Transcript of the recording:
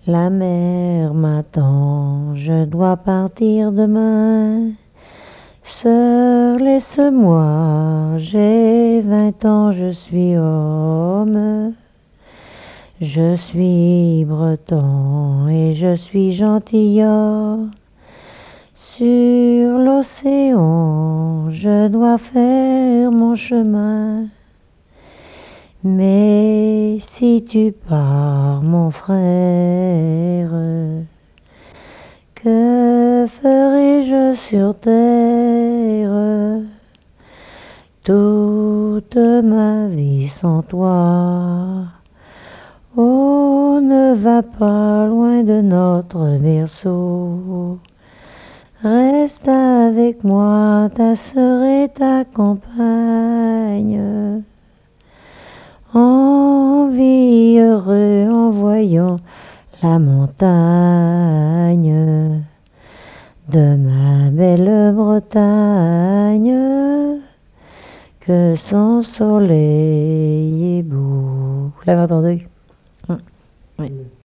La mer m'attend, je dois partir demain. Sœur, laisse-moi, j'ai 20 ans, je suis homme. Je suis breton et je suis gentilhomme. Sur l'océan, je dois faire mon chemin. Mais si tu pars, mon frère, que ferai-je sur terre? Toute ma vie sans toi. Oh, ne va pas loin de notre berceau. Reste avec moi, ta sœur et ta compagne. On vit heureux en voyant la montagne de ma belle Bretagne, que son soleil est beau. Vous l'avez entendu? Oui.